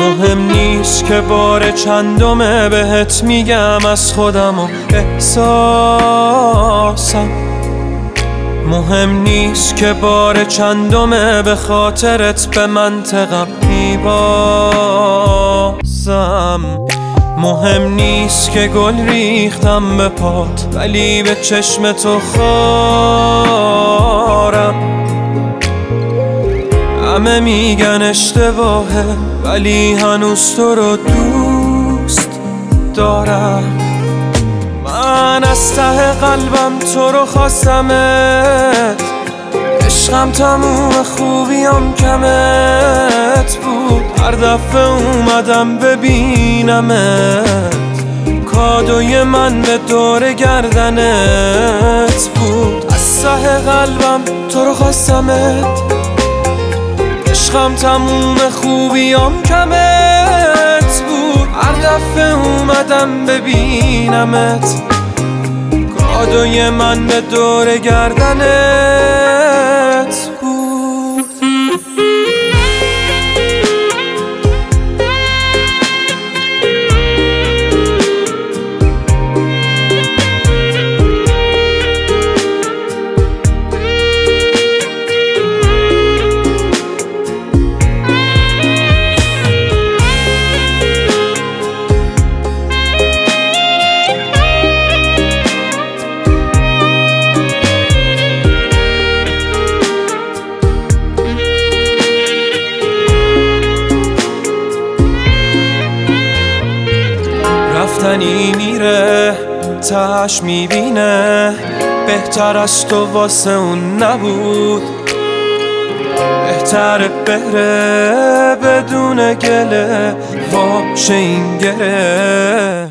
مهم نیست که بار چندمه بهت میگم از خودم و احساسم. مهم نیست که بار چندمه به خاطرت به منطقم میبازم. مهم نیست که گل ریختم به پات ولی به چشم تو خارم. همه میگن اشتباهه ولی هنوز تو رو دوست دارم. من از ته قلبم تو رو خواستمت، عشقم تموم خوبیام کمت بود. هر دفعه اومدم ببینمت، کادوی من به دور گردنت بود. از ته قلبم تو رو خواستمت، عشقم تموم خوبیام کمت بود. هر دفعه اومدم ببینمت، کادوی من به دور گردنت بود. رفتنی میره تهش میبینه، بهتر از تو واسه اون نبود. بهتره بره بدون گله واشه این گره.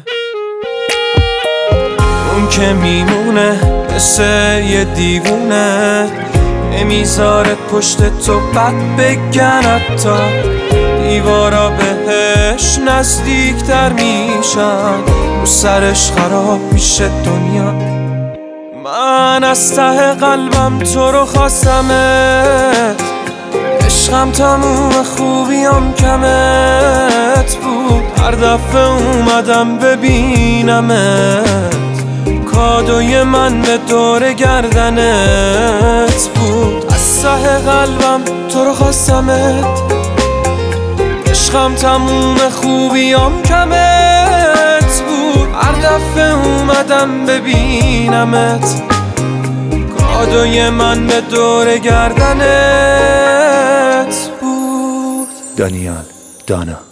اون که میمونه مثل یه دیوونه، نمیذاره پشت تو بد بگن حتی. دیوارا بهش نزدیکتر میشن، رو سرش خراب میشه دنیا. من از ته قلبم تو رو خواستمت، عشقم تموم خوبیام کمت بود. هر دفعه اومدم ببینمت، کادوی من به دور گردنت بود. از ته قلبم تو رو خواستمت، عشقم تموم خوبیام کمت بود. هر دفعه اومدم ببینمت، کادوی من به دور گردنت بود. دانیال دانا